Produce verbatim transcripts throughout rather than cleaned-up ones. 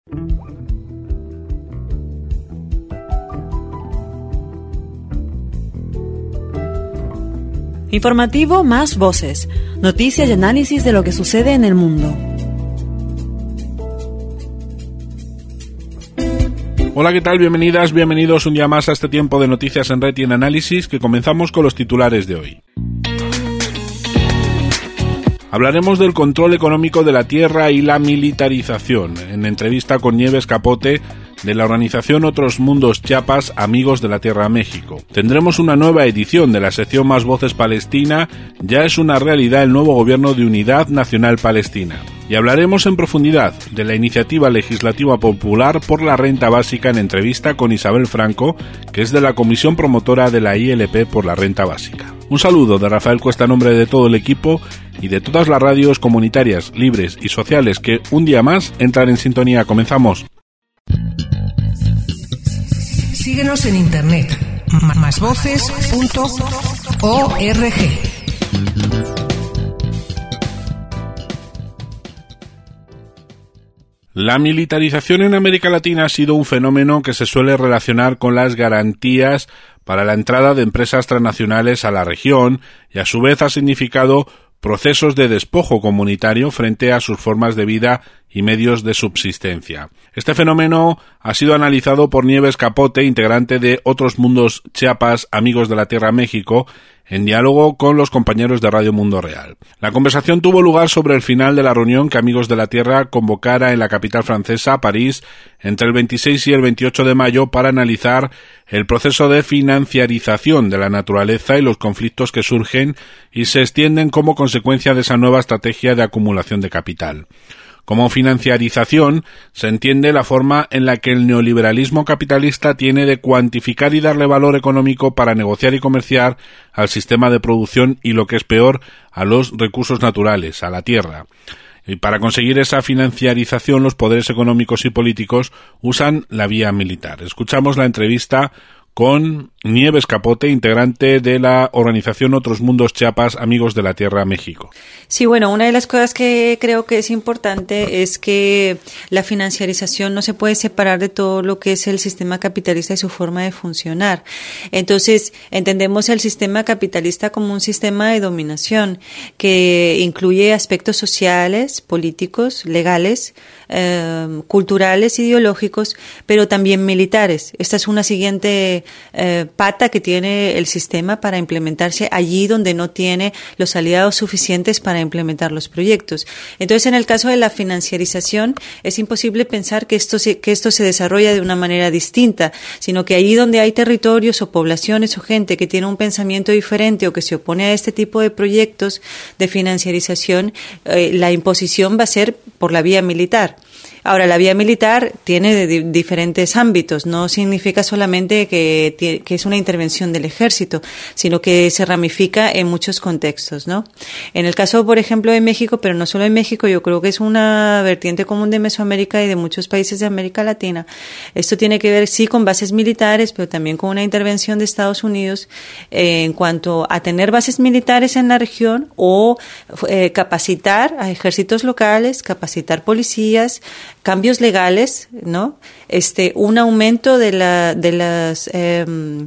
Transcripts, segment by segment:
Informativo Más Voces, noticias y análisis de lo que sucede en el mundo. Hola, ¿qué tal? Bienvenidas, bienvenidos un día más a este tiempo de Noticias en Red y en Análisis, que comenzamos con los titulares de hoy. Hablaremos del control económico de la tierra y la militarización, en entrevista con Nieves Capote, de la organización Otros Mundos Chiapas, Amigos de la Tierra México. Tendremos una nueva edición de la sección Más Voces Palestina, ya es una realidad el nuevo gobierno de Unidad Nacional Palestina. Y hablaremos en profundidad de la iniciativa legislativa popular por la renta básica en entrevista con Isabel Franco, que es de la comisión promotora de la I L P por la renta básica. Un saludo de Rafael Cuesta en nombre de todo el equipo y de todas las radios comunitarias, libres y sociales que un día más entran en sintonía. Comenzamos. Síguenos en internet, más voces punto org. La militarización en América Latina ha sido un fenómeno que se suele relacionar con las garantías para la entrada de empresas transnacionales a la región y a su vez ha significado procesos de despojo comunitario frente a sus formas de vida y medios de subsistencia. Este fenómeno ha sido analizado por Nieves Capote, integrante de Otros Mundos Chiapas, Amigos de la Tierra México, en diálogo con los compañeros de Radio Mundo Real. La conversación tuvo lugar sobre el final de la reunión que Amigos de la Tierra convocara en la capital francesa, París, entre el veintiséis y el veintiocho de mayo para analizar el proceso de financiarización de la naturaleza y los conflictos que surgen y se extienden como consecuencia de esa nueva estrategia de acumulación de capital. Como financiarización se entiende la forma en la que el neoliberalismo capitalista tiene de cuantificar y darle valor económico para negociar y comerciar al sistema de producción y, lo que es peor, a los recursos naturales, a la tierra. Y para conseguir esa financiarización, los poderes económicos y políticos usan la vía militar. Escuchamos la entrevista con Nieves Capote, integrante de la organización Otros Mundos Chiapas, Amigos de la Tierra México. Sí, bueno, una de las cosas que creo que es importante es que la financiarización no se puede separar de todo lo que es el sistema capitalista y su forma de funcionar. Entonces, entendemos el sistema capitalista como un sistema de dominación que incluye aspectos sociales, políticos, legales, eh, culturales, ideológicos, pero también militares. Esta es una siguiente eh, pata que tiene el sistema para implementarse allí donde no tiene los aliados suficientes para implementar los proyectos. Entonces, en el caso de la financiarización, es imposible pensar que esto se, que esto se desarrolla de una manera distinta, sino que allí donde hay territorios o poblaciones o gente que tiene un pensamiento diferente o que se opone a este tipo de proyectos de financiarización, eh, la imposición va a ser por la vía militar. Ahora, la vía militar tiene de di- diferentes ámbitos, no significa solamente que, t- que es una intervención del ejército, sino que se ramifica en muchos contextos, ¿no? En el caso, por ejemplo, de México, pero no solo en México, yo creo que es una vertiente común de Mesoamérica y de muchos países de América Latina. Esto tiene que ver, sí, con bases militares, pero también con una intervención de Estados Unidos eh, en cuanto a tener bases militares en la región o eh, capacitar a ejércitos locales, capacitar policías, cambios legales, ¿no? Este, un aumento de la, de las eh,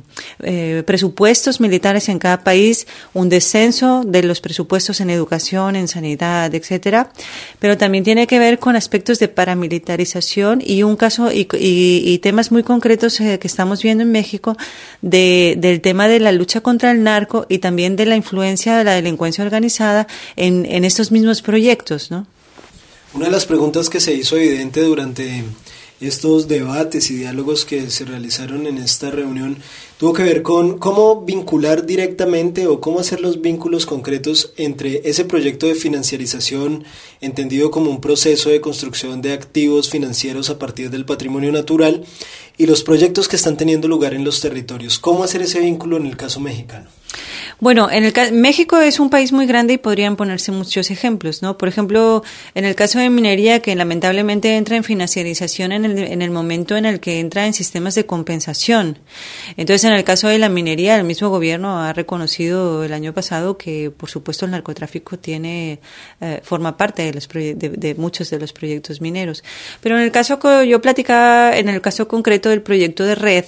eh, presupuestos militares en cada país, un descenso de los presupuestos en educación, en sanidad, etcétera. Pero también tiene que ver con aspectos de paramilitarización y un caso y, y, y temas muy concretos eh, que estamos viendo en México de, del tema de la lucha contra el narco y también de la influencia de la delincuencia organizada en, en estos mismos proyectos, ¿no? Una de las preguntas que se hizo evidente durante estos debates y diálogos que se realizaron en esta reunión tuvo que ver con cómo vincular directamente o cómo hacer los vínculos concretos entre ese proyecto de financiarización, entendido como un proceso de construcción de activos financieros a partir del patrimonio natural, y los proyectos que están teniendo lugar en los territorios. ¿Cómo hacer ese vínculo en el caso mexicano? Bueno, en el ca- México es un país muy grande y podrían ponerse muchos ejemplos, ¿no? Por ejemplo, en el caso de minería, que lamentablemente entra en financiarización en el, en el momento en el que entra en sistemas de compensación. Entonces, en el caso de la minería, el mismo gobierno ha reconocido el año pasado que, por supuesto, el narcotráfico tiene eh, forma parte de, los proye- de, de muchos de los proyectos mineros. Pero en el caso que yo platicaba, en el caso concreto del proyecto de Red,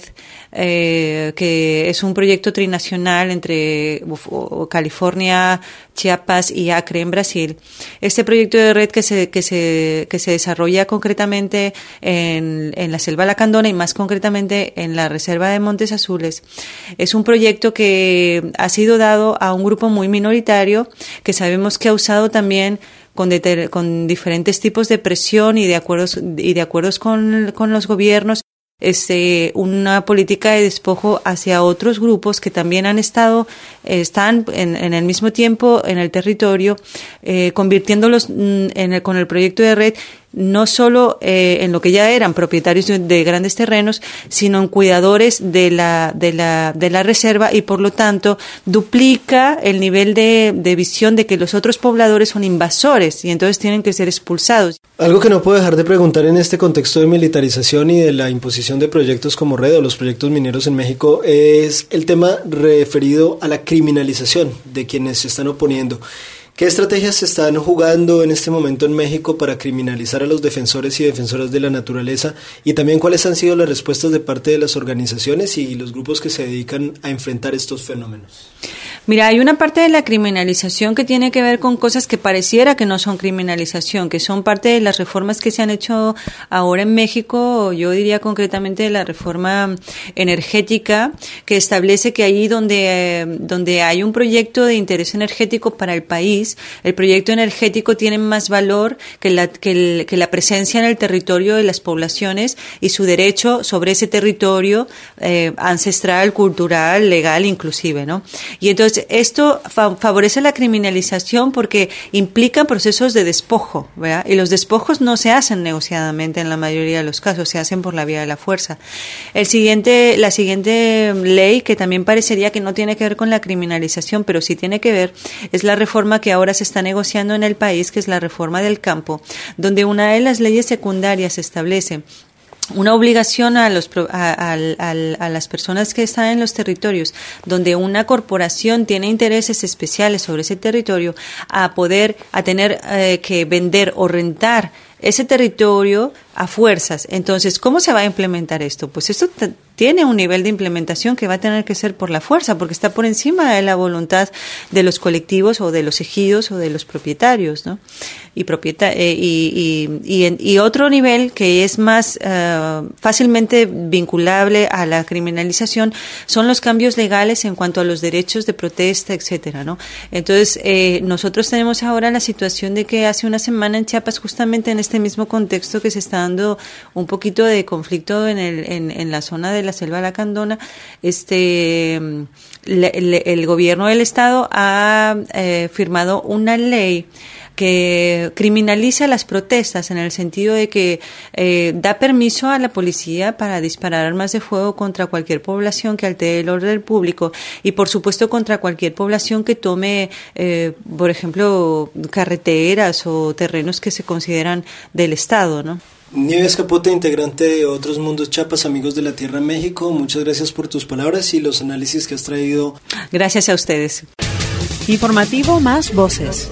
eh, que es un proyecto trinacional entre California, Chiapas y Acre en Brasil. Este proyecto de red que se que se que se desarrolla concretamente en, en la selva lacandona y más concretamente en la reserva de Montes Azules es un proyecto que ha sido dado a un grupo muy minoritario que sabemos que ha usado también con, deter, con diferentes tipos de presión y de acuerdos y de acuerdos con, con los gobiernos. Este, una política de despojo hacia otros grupos que también han estado, eh, están en, en el mismo tiempo en el territorio, eh, convirtiéndolos en el, con el proyecto de red no solo eh, en lo que ya eran propietarios de, de grandes terrenos, sino en cuidadores de la, de la, de la reserva y por lo tanto duplica el nivel de, de visión de que los otros pobladores son invasores y entonces tienen que ser expulsados. Algo que no puedo dejar de preguntar en este contexto de militarización y de la imposición de proyectos como Red o los proyectos mineros en México es el tema referido a la criminalización de quienes se están oponiendo. ¿Qué estrategias se están jugando en este momento en México para criminalizar a los defensores y defensoras de la naturaleza? Y también, ¿cuáles han sido las respuestas de parte de las organizaciones y los grupos que se dedican a enfrentar estos fenómenos? Mira, hay una parte de la criminalización que tiene que ver con cosas que pareciera que no son criminalización, que son parte de las reformas que se han hecho ahora en México, yo diría concretamente la reforma energética, que establece que ahí donde, eh, donde hay un proyecto de interés energético para el país, el proyecto energético tiene más valor que la, que, el, que la presencia en el territorio de las poblaciones y su derecho sobre ese territorio eh, ancestral, cultural, legal inclusive, ¿no? Y entonces esto fa- favorece la criminalización porque implica procesos de despojo, ¿verdad? Y los despojos no se hacen negociadamente en la mayoría de los casos, se hacen por la vía de la fuerza. El siguiente, la siguiente ley, que también parecería que no tiene que ver con la criminalización, pero sí tiene que ver, es la reforma que ahora se está negociando en el país, que es la reforma del campo, donde una de las leyes secundarias establece una obligación a los a, a, a, a las personas que están en los territorios donde una corporación tiene intereses especiales sobre ese territorio a poder a tener eh, que vender o rentar ese territorio a fuerzas. Entonces, ¿cómo se va a implementar esto? Pues esto t- tiene un nivel de implementación que va a tener que ser por la fuerza, porque está por encima de la voluntad de los colectivos o de los ejidos o de los propietarios, ¿no? Y, propieta- eh, y, y, y, en, y otro nivel que es más uh, fácilmente vinculable a la criminalización son los cambios legales en cuanto a los derechos de protesta, etcétera, ¿no? Entonces, eh, nosotros tenemos ahora la situación de que hace una semana en Chiapas, justamente en este mismo contexto que se está dando un poquito de conflicto en, el, en, en la zona de la selva lacandona, este, le, le, el gobierno del estado ha eh, firmado una ley que criminaliza las protestas en el sentido de que eh, da permiso a la policía para disparar armas de fuego contra cualquier población que altere el orden público y por supuesto contra cualquier población que tome, eh, por ejemplo, carreteras o terrenos que se consideran del Estado, ¿no? Nieves Capote, integrante de Otros Mundos Chiapas, Amigos de la Tierra en México, muchas gracias por tus palabras y los análisis que has traído. Gracias a ustedes. Informativo Más Voces.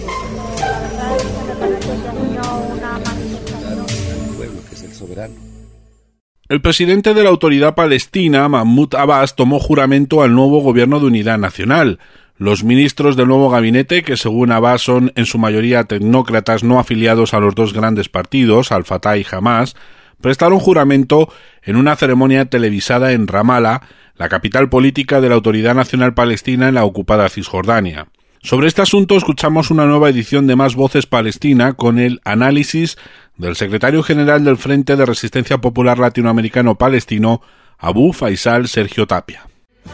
El presidente de la Autoridad Palestina, Mahmoud Abbas, tomó juramento al nuevo Gobierno de Unidad Nacional. Los ministros del nuevo gabinete, que según Abbas son en su mayoría tecnócratas no afiliados a los dos grandes partidos, Al-Fatah y Hamas, prestaron juramento en una ceremonia televisada en Ramallah, la capital política de la Autoridad Nacional Palestina en la ocupada Cisjordania. Sobre este asunto escuchamos una nueva edición de Más Voces Palestina con el análisis del secretario general del Frente de Resistencia Popular Latinoamericano Palestino, Abu Faisal Sergio Tapia.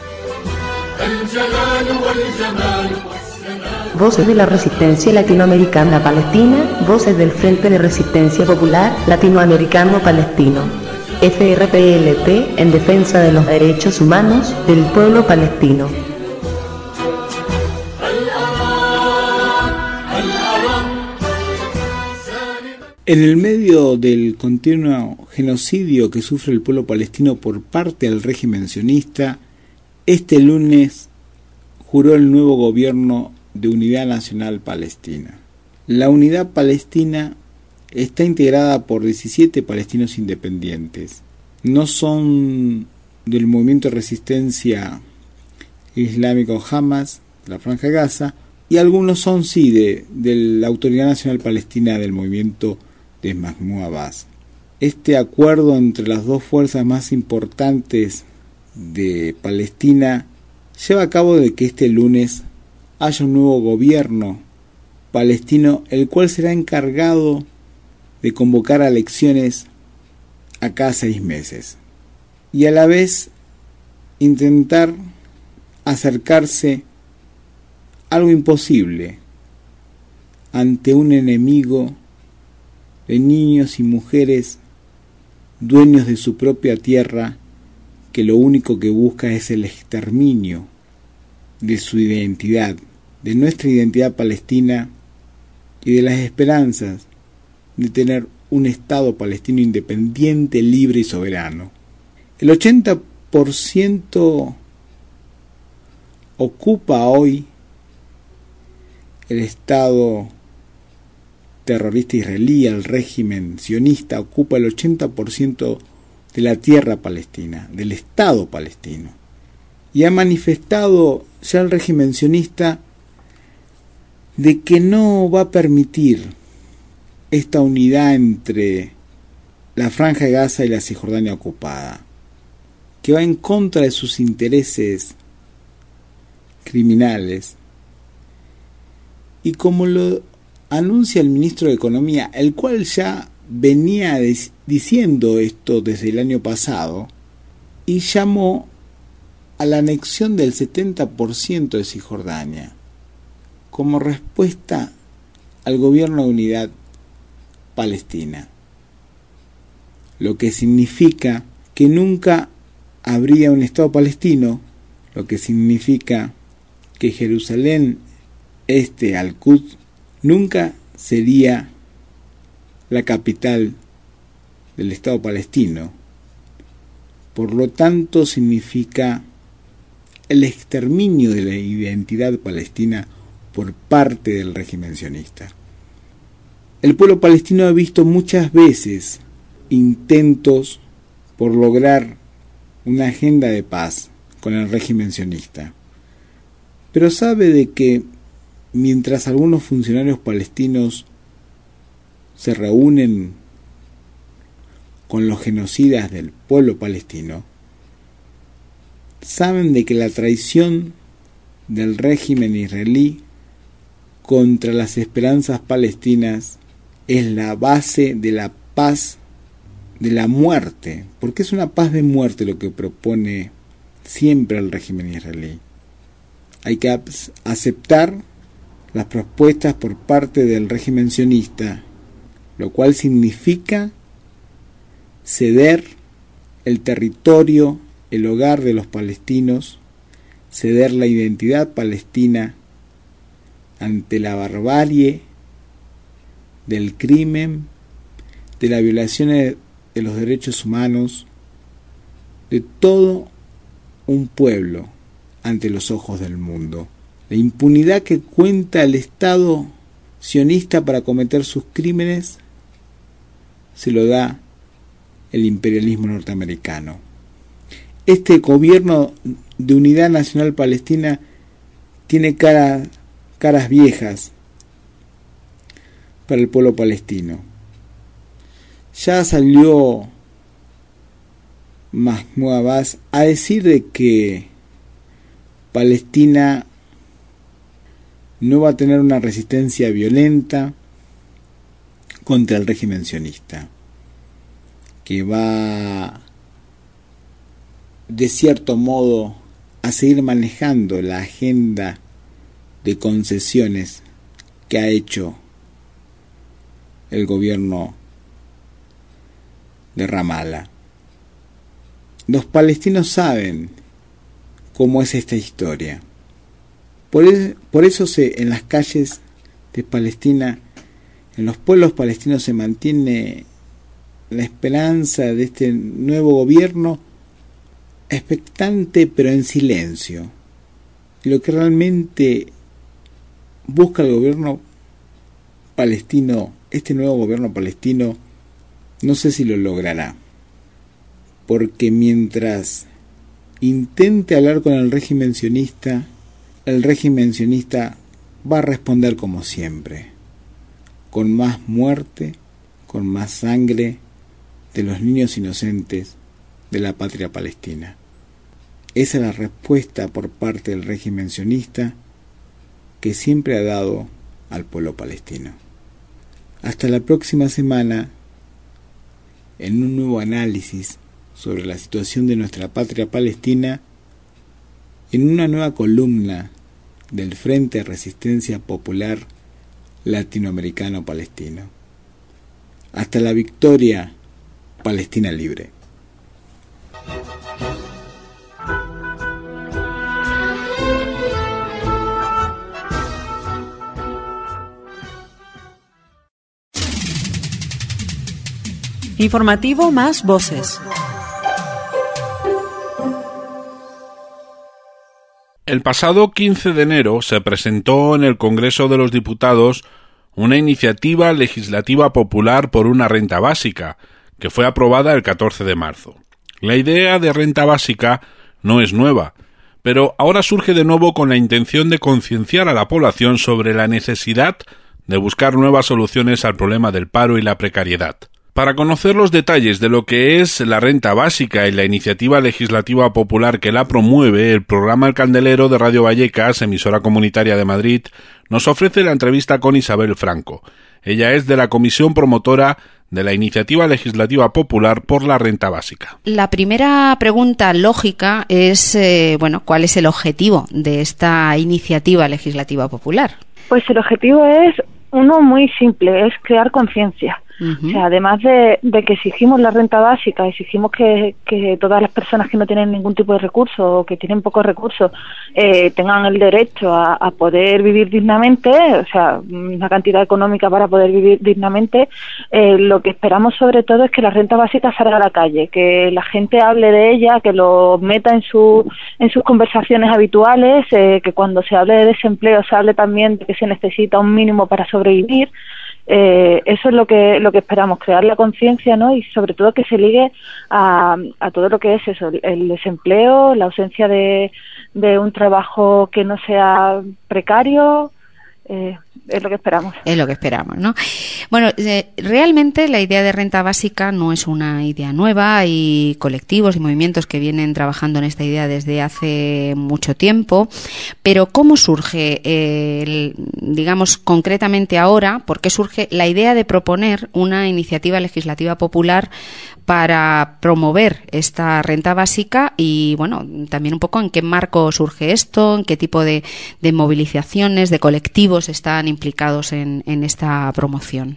Voces de la Resistencia Latinoamericana Palestina, voces del Frente de Resistencia Popular Latinoamericano Palestino, F R P L P, en defensa de los derechos humanos del pueblo palestino. En el medio del continuo genocidio que sufre el pueblo palestino por parte del régimen sionista, este lunes juró el nuevo gobierno de Unidad Nacional Palestina. La Unidad Palestina está integrada por diecisiete palestinos independientes. No son del movimiento de resistencia islámico Hamas, de la Franja de Gaza, y algunos son sí de, de la Autoridad Nacional Palestina del movimiento de Mahmoud Abbas. Este acuerdo entre las dos fuerzas más importantes de Palestina lleva a cabo de que este lunes haya un nuevo gobierno palestino, el cual será encargado de convocar a elecciones a cada seis meses y a la vez intentar acercarse a algo imposible ante un enemigo de niños y mujeres dueños de su propia tierra, que lo único que busca es el exterminio de su identidad, de nuestra identidad palestina y de las esperanzas de tener un Estado palestino independiente, libre y soberano. El ochenta por ciento ocupa hoy el Estado terrorista israelí, el régimen sionista, ocupa el ochenta por ciento de la tierra palestina, del Estado palestino. Y ha manifestado ya el régimen sionista de que no va a permitir esta unidad entre la Franja de Gaza y la Cisjordania ocupada, que va en contra de sus intereses criminales. Y como lo anuncia el ministro de Economía, el cual ya venía des- diciendo esto desde el año pasado, y llamó a la anexión del setenta por ciento de Cisjordania como respuesta al gobierno de unidad palestina, lo que significa que nunca habría un Estado palestino, lo que significa que Jerusalén Este, Al-Quds, nunca sería la capital del Estado palestino. Por lo tanto, significa el exterminio de la identidad palestina por parte del régimen sionista. El pueblo palestino ha visto muchas veces intentos por lograr una agenda de paz con el régimen sionista, pero sabe de que mientras algunos funcionarios palestinos se reúnen con los genocidas del pueblo palestino, saben de que la traición del régimen israelí contra las esperanzas palestinas es la base de la paz de la muerte, porque es una paz de muerte lo que propone siempre el régimen israelí. Hay que aceptar las propuestas por parte del régimen sionista, lo cual significa ceder el territorio, el hogar de los palestinos, ceder la identidad palestina ante la barbarie del crimen, de la violación de los derechos humanos, de todo un pueblo ante los ojos del mundo. La impunidad que cuenta el Estado sionista para cometer sus crímenes se lo da el imperialismo norteamericano. Este gobierno de Unidad Nacional Palestina tiene cara, caras viejas para el pueblo palestino. Ya salió Mahmoud Abbas a decir de que Palestina no va a tener una resistencia violenta contra el régimen sionista, que va de cierto modo a seguir manejando la agenda de concesiones que ha hecho el gobierno de Ramallah. Los palestinos saben cómo es esta historia. Por, el, por eso se, en las calles de Palestina En los pueblos palestinos se mantiene la esperanza de este nuevo gobierno expectante pero en silencio. Y lo que realmente busca el gobierno palestino, este nuevo gobierno palestino, no sé si lo logrará. Porque mientras intente hablar con el régimen sionista, el régimen sionista va a responder como siempre, con más muerte, con más sangre de los niños inocentes de la patria palestina. Esa es la respuesta por parte del régimen sionista que siempre ha dado al pueblo palestino. Hasta la próxima semana, en un nuevo análisis sobre la situación de nuestra patria palestina, en una nueva columna del Frente de Resistencia Popular Latinoamericano-Palestino. Hasta la victoria, Palestina libre. Informativo Más Voces. El pasado quince de enero se presentó en el Congreso de los Diputados una iniciativa legislativa popular por una renta básica, que fue aprobada el catorce de marzo. La idea de renta básica no es nueva, pero ahora surge de nuevo con la intención de concienciar a la población sobre la necesidad de buscar nuevas soluciones al problema del paro y la precariedad. Para conocer los detalles de lo que es la renta básica y la iniciativa legislativa popular que la promueve, el programa El Candelero de Radio Vallecas, emisora comunitaria de Madrid, nos ofrece la entrevista con Isabel Franco. Ella es de la comisión promotora de la iniciativa legislativa popular por la renta básica. La primera pregunta lógica es, eh, bueno, ¿cuál es el objetivo de esta iniciativa legislativa popular? Pues el objetivo es uno muy simple, es crear conciencia. Uh-huh. O sea, además de, de que exigimos la renta básica, exigimos que, que todas las personas que no tienen ningún tipo de recursos o que tienen pocos recursos eh, tengan el derecho a, a poder vivir dignamente, o sea, una cantidad económica para poder vivir dignamente. Eh, lo que esperamos sobre todo es que la renta básica salga a la calle, que la gente hable de ella, que lo meta en su en sus conversaciones habituales, eh, que cuando se hable de desempleo se hable también de que se necesita un mínimo para sobrevivir. Eh, eso es lo que lo que esperamos, crear la conciencia, ¿no? Y sobre todo que se ligue a, a todo lo que es eso, el desempleo, la ausencia de, de un trabajo que no sea precario. Eh, es lo que esperamos. Es lo que esperamos, ¿no? Bueno, eh, realmente la idea de renta básica no es una idea nueva. Hay colectivos y movimientos que vienen trabajando en esta idea desde hace mucho tiempo. Pero ¿cómo surge, eh, el, digamos, concretamente ahora? ¿Por qué surge la idea de proponer una iniciativa legislativa popular para promover esta renta básica? Y, bueno, también un poco en qué marco surge esto, en qué tipo de, de movilizaciones, de colectivos están implicados en, en esta promoción.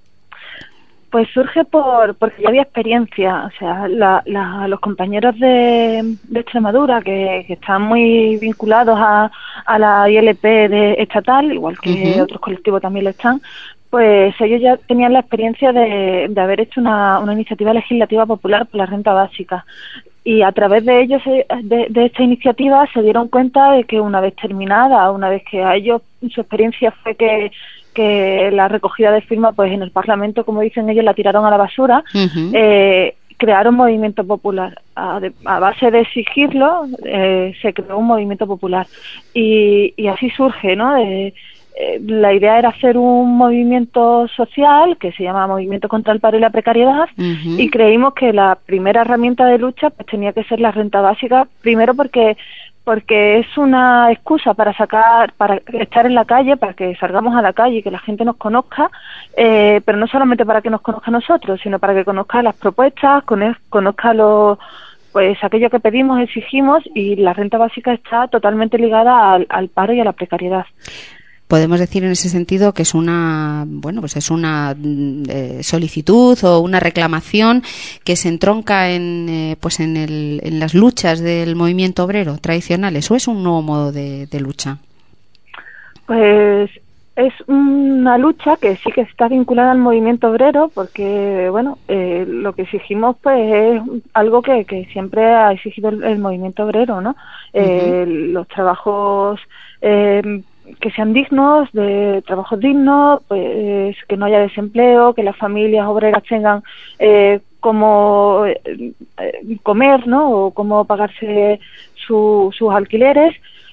Pues surge por porque ya había experiencia, o sea, la, la, los compañeros de, de Extremadura que, que están muy vinculados a, a la I L P de estatal, igual que uh-huh. otros colectivos también lo están, pues ellos ya tenían la experiencia de, de haber hecho una, una iniciativa legislativa popular por la renta básica. Y a través de ellos, de, de esta iniciativa, se dieron cuenta de que una vez terminada, una vez que a ellos su experiencia fue que, que la recogida de firmas, pues en el Parlamento, como dicen ellos, la tiraron a la basura, uh-huh. eh, crearon movimiento popular. A, de, a base de exigirlo, eh, se creó un movimiento popular. Y, y así surge, ¿no? De, eh, la idea era hacer un movimiento social que se llama Movimiento contra el Paro y la Precariedad, uh-huh. y creímos que la primera herramienta de lucha pues tenía que ser la renta básica, primero porque porque es una excusa para sacar, para estar en la calle, para que salgamos a la calle y que la gente nos conozca, eh, pero no solamente para que nos conozca a nosotros, sino para que conozca las propuestas, conozca los, pues aquello que pedimos, exigimos, y la renta básica está totalmente ligada al, al paro y a la precariedad. Podemos decir en ese sentido que es una, bueno, pues es una eh, solicitud o una reclamación que se entronca en, eh, pues en, el, en las luchas del movimiento obrero tradicionales, ¿o es un nuevo modo de, de lucha? Pues es una lucha que sí que está vinculada al movimiento obrero, porque bueno, eh, lo que exigimos pues es algo que, que siempre ha exigido el, el movimiento obrero, ¿no? Eh, uh-huh. Los trabajos eh, que sean dignos, de trabajos dignos, pues que no haya desempleo, que las familias obreras tengan eh, como eh, comer, ¿no? O cómo pagarse su, sus alquileres.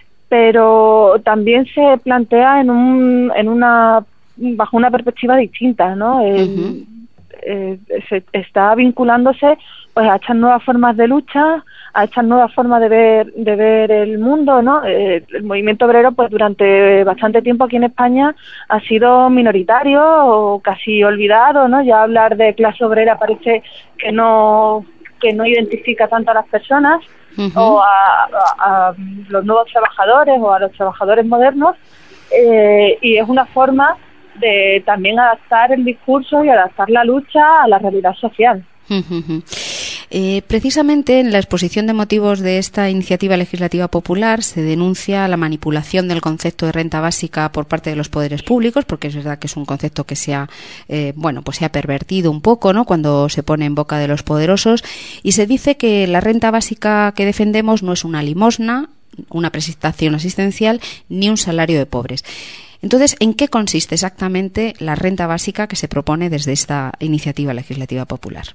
Pero también se plantea en un en una bajo una perspectiva distinta, ¿no? El, uh-huh. eh, se está vinculándose pues a estas nuevas formas de lucha, a estas nuevas formas de ver de ver el mundo, ¿no? Eh, el movimiento obrero pues durante bastante tiempo aquí en España ha sido minoritario o casi olvidado, ¿no? Ya hablar de clase obrera parece que no que no identifica tanto a las personas. Uh-huh. o a, a, a los nuevos trabajadores o a los trabajadores modernos, eh, y es una forma de también adaptar el discurso y adaptar la lucha a la realidad social. Uh-huh. Eh, precisamente en la exposición de motivos de esta iniciativa legislativa popular se denuncia la manipulación del concepto de renta básica por parte de los poderes públicos, porque es verdad que es un concepto que se ha, eh, bueno, pues se ha pervertido un poco, ¿no? Cuando se pone en boca de los poderosos, y se dice que la renta básica que defendemos no es una limosna, una prestación asistencial, ni un salario de pobres. Entonces, ¿en qué consiste exactamente la renta básica que se propone desde esta iniciativa legislativa popular?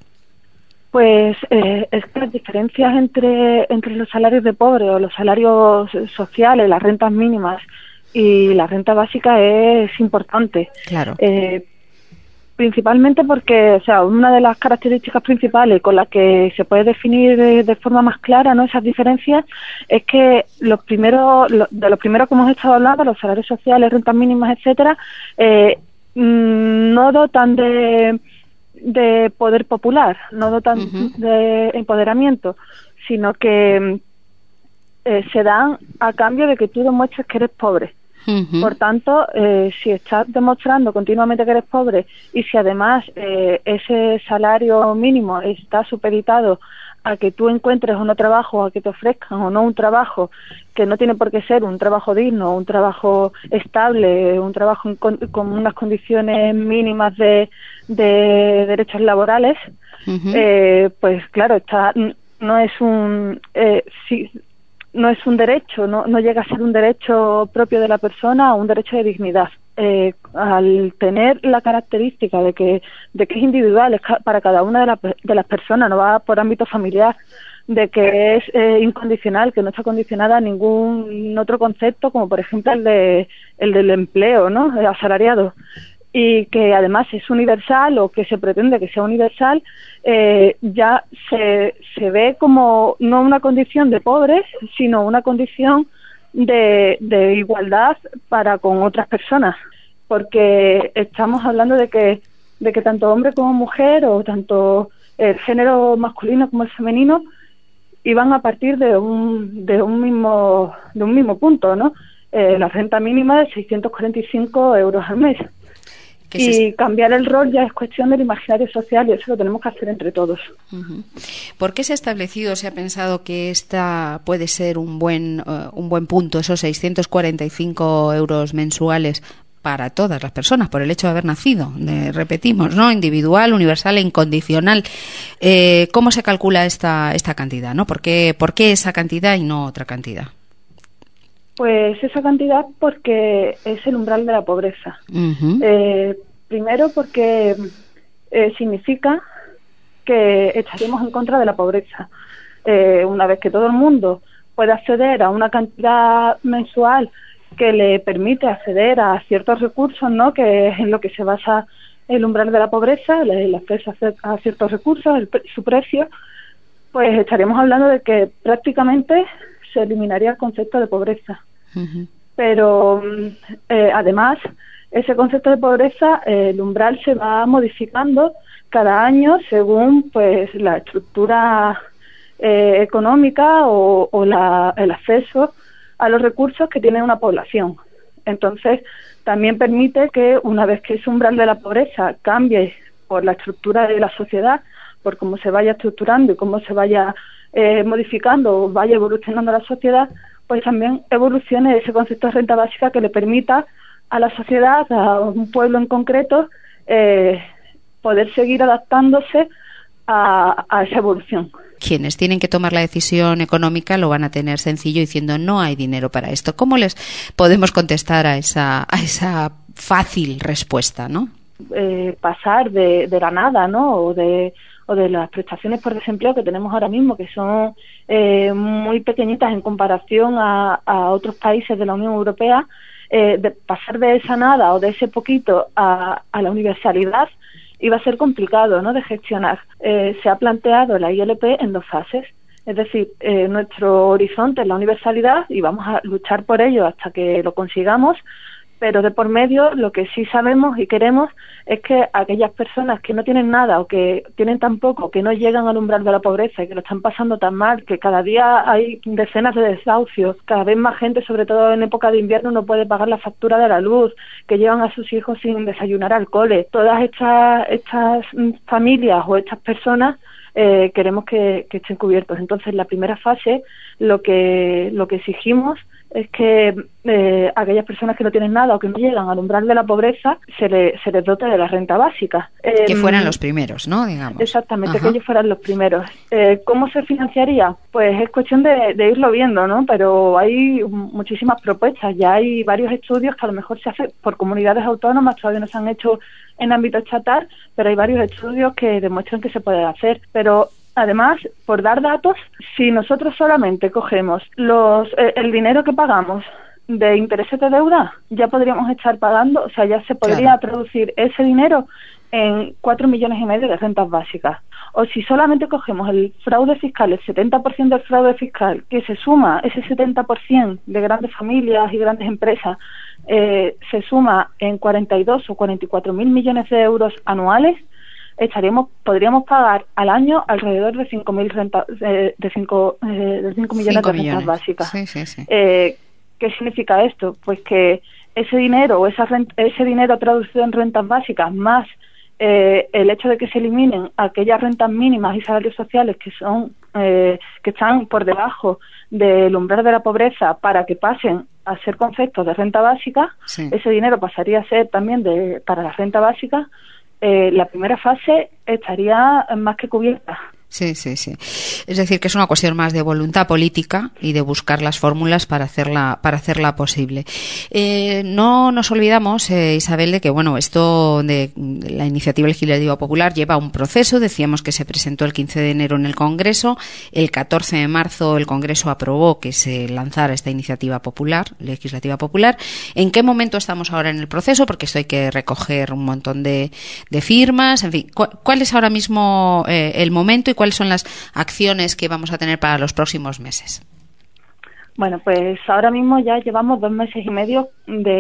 Pues eh, es que las diferencias entre entre los salarios de pobre o los salarios sociales, las rentas mínimas y la renta básica es importante. Claro. Eh, principalmente porque, o sea, una de las características principales con las que se puede definir de, de forma más clara, ¿no?, esas diferencias, es que los primeros, lo, de los primeros que hemos estado hablando, los salarios sociales, rentas mínimas, etcétera, eh, no dotan de de poder popular, no dotan uh-huh. de empoderamiento, sino que eh, se dan a cambio de que tú demuestres que eres pobre. Uh-huh. Por tanto, eh, si estás demostrando continuamente que eres pobre y si además eh, ese salario mínimo está supeditado a que tú encuentres un trabajo, a que te ofrezcan o no un trabajo que no tiene por qué ser un trabajo digno, un trabajo estable, un trabajo con, con unas condiciones mínimas de, de derechos laborales, uh-huh. eh, pues claro, está, no es un eh, sí, no es un derecho, no, no llega a ser un derecho propio de la persona o un derecho de dignidad. Eh, al tener la característica de que de que es individual, es ca- para cada una de, la, de las personas, no va por ámbito familiar, de que es eh, incondicional, que no está condicionada a ningún otro concepto, como por ejemplo el de el del empleo, ¿no?, el asalariado, y que además es universal o que se pretende que sea universal, eh, ya se se ve como no una condición de pobres, sino una condición de, de igualdad para con otras personas, porque estamos hablando de que de que tanto hombre como mujer, o tanto el género masculino como el femenino, iban a partir de un de un mismo de un mismo punto, ¿no? Eh, la renta mínima de seiscientos cuarenta y cinco euros al mes. Y se... cambiar el rol ya es cuestión del imaginario social, y eso lo tenemos que hacer entre todos. Uh-huh. ¿Por qué se ha establecido, se ha pensado que esta puede ser un buen uh, un buen punto, esos seiscientos cuarenta y cinco euros mensuales para todas las personas, por el hecho de haber nacido? De, repetimos, ¿no?, individual, universal e incondicional. Eh, ¿Cómo se calcula esta esta cantidad, no? ¿Por qué, por qué esa cantidad y no otra cantidad? Pues esa cantidad porque es el umbral de la pobreza. Uh-huh. Eh, primero porque eh, significa que estaríamos en contra de la pobreza. Eh, una vez que todo el mundo puede acceder a una cantidad mensual que le permite acceder a ciertos recursos, ¿no?, que es en lo que se basa el umbral de la pobreza, el, el acceso a, a ciertos recursos, el, su precio, pues estaríamos hablando de que prácticamente se eliminaría el concepto de pobreza. Uh-huh. Pero eh, además ese concepto de pobreza, eh, el umbral se va modificando cada año según pues la estructura eh, económica o, o la, el acceso a los recursos que tiene una población. Entonces también permite que una vez que ese umbral de la pobreza cambie por la estructura de la sociedad, por cómo se vaya estructurando y cómo se vaya eh, modificando o vaya evolucionando la sociedad, pues también evolucione ese concepto de renta básica que le permita a la sociedad, a un pueblo en concreto, eh, poder seguir adaptándose a, a esa evolución. Quienes tienen que tomar la decisión económica lo van a tener sencillo diciendo no hay dinero para esto. ¿Cómo les podemos contestar a esa, a esa fácil respuesta, no? Eh, pasar de, de la nada, ¿no? O de, o de las prestaciones por desempleo que tenemos ahora mismo, que son eh, muy pequeñitas en comparación a, a otros países de la Unión Europea, eh, de pasar de esa nada o de ese poquito a, a la universalidad iba a ser complicado, ¿no?, de gestionar. Eh, se ha planteado la I L P en dos fases, es decir, eh, nuestro horizonte es la universalidad y vamos a luchar por ello hasta que lo consigamos, pero de por medio lo que sí sabemos y queremos es que aquellas personas que no tienen nada o que tienen tan poco, que no llegan al umbral de la pobreza y que lo están pasando tan mal, que cada día hay decenas de desahucios, cada vez más gente, sobre todo en época de invierno, no puede pagar la factura de la luz, que llevan a sus hijos sin desayunar al cole. Todas estas, estas familias o estas personas eh, queremos que, que estén cubiertos. Entonces, la primera fase, lo que, lo que exigimos es que eh, aquellas personas que no tienen nada o que no llegan al umbral de la pobreza se, le, se les dote de la renta básica. Eh, que fueran los primeros, ¿no? Digamos. Exactamente, Ajá. que ellos fueran los primeros. Eh, ¿Cómo se financiaría? Pues es cuestión de, de irlo viendo, ¿no? Pero hay muchísimas propuestas, ya hay varios estudios que a lo mejor se hacen por comunidades autónomas, todavía no se han hecho en ámbito estatal, pero hay varios estudios que demuestran que se puede hacer. Pero además, por dar datos, si nosotros solamente cogemos los eh, el dinero que pagamos de intereses de deuda, ya podríamos estar pagando, o sea, ya se podría claro. traducir ese dinero en cuatro millones y medio de rentas básicas. O si solamente cogemos el fraude fiscal, el setenta por ciento del fraude fiscal, que se suma ese setenta por ciento de grandes familias y grandes empresas, eh, se suma en cuarenta y dos o cuarenta y cuatro mil millones de euros anuales, estaríamos podríamos pagar al año alrededor de cinco mil renta eh, de cinco eh, de cinco millones cinco de millones. rentas básicas. Sí, sí, sí. Eh, ¿Qué significa esto? Pues que ese dinero o esa renta, ese dinero traducido en rentas básicas más eh, el hecho de que se eliminen aquellas rentas mínimas y salarios sociales que son eh, que están por debajo del umbral de la pobreza para que pasen a ser conceptos de renta básica, sí. Ese dinero pasaría a ser también de para la renta básica. Eh, la primera fase estaría más que cubierta. Sí, sí, sí. Es decir, que es una cuestión más de voluntad política y de buscar las fórmulas para hacerla, para hacerla posible. Eh, no nos olvidamos, eh, Isabel, de que, bueno, esto de la iniciativa legislativa popular lleva un proceso. Decíamos que se presentó el quince de enero en el Congreso. El catorce de marzo el Congreso aprobó que se lanzara esta iniciativa popular, legislativa popular. ¿En qué momento estamos ahora en el proceso? Porque esto hay que recoger un montón de, de firmas. En fin, ¿cuál es ahora mismo eh, el momento y cuáles son las acciones que vamos a tener para los próximos meses? Bueno, pues ahora mismo ya llevamos dos meses y medio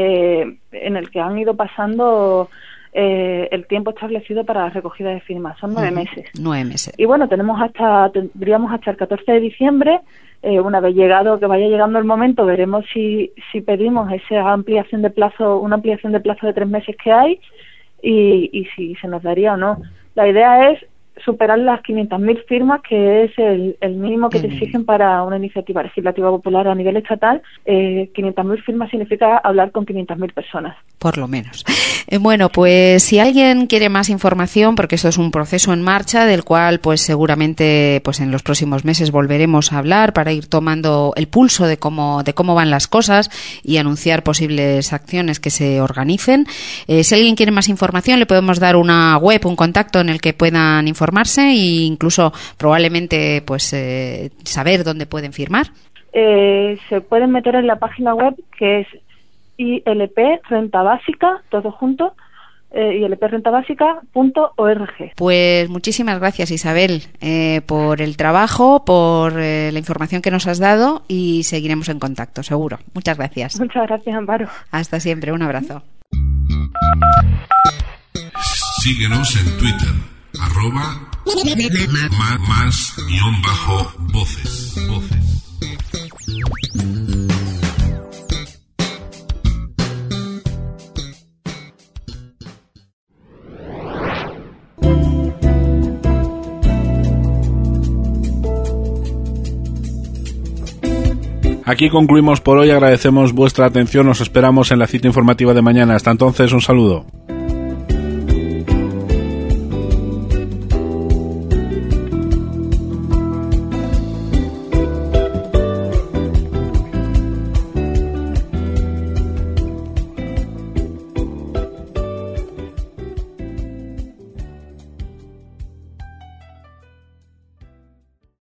de en el que han ido pasando eh, el tiempo establecido para la recogida de firmas. Son nueve uh-huh. meses. Nueve meses. Y bueno, tenemos hasta tendríamos hasta el catorce de diciembre. Eh, una vez llegado, que vaya llegando el momento, veremos si si pedimos esa ampliación de plazo, una ampliación de plazo de tres meses que hay y, y si se nos daría o no. La idea es superar las quinientas mil firmas, que es el, el mínimo que te exigen para una iniciativa legislativa popular a nivel estatal. Eh, quinientas mil firmas significa hablar con quinientas mil personas. Por lo menos. Eh, bueno, pues si alguien quiere más información, porque esto es un proceso en marcha del cual pues seguramente pues en los próximos meses volveremos a hablar para ir tomando el pulso de cómo de cómo van las cosas y anunciar posibles acciones que se organicen. Eh, si alguien quiere más información, le podemos dar una web, un contacto en el que puedan informar informarse e incluso probablemente pues eh, saber dónde pueden firmar. Eh, se pueden meter en la página web que es I L P Renta Básica, todo junto, eh, I L P renta básica punto org. Pues muchísimas gracias, Isabel, eh, por el trabajo, por eh, la información que nos has dado y seguiremos en contacto, seguro. Muchas gracias. Muchas gracias, Amparo. Hasta siempre, un abrazo. Síguenos en Twitter. Arroba más, más guión bajo voces. Voces. Aquí concluimos por hoy, agradecemos vuestra atención, nos esperamos en la cita informativa de mañana. Hasta entonces, un saludo.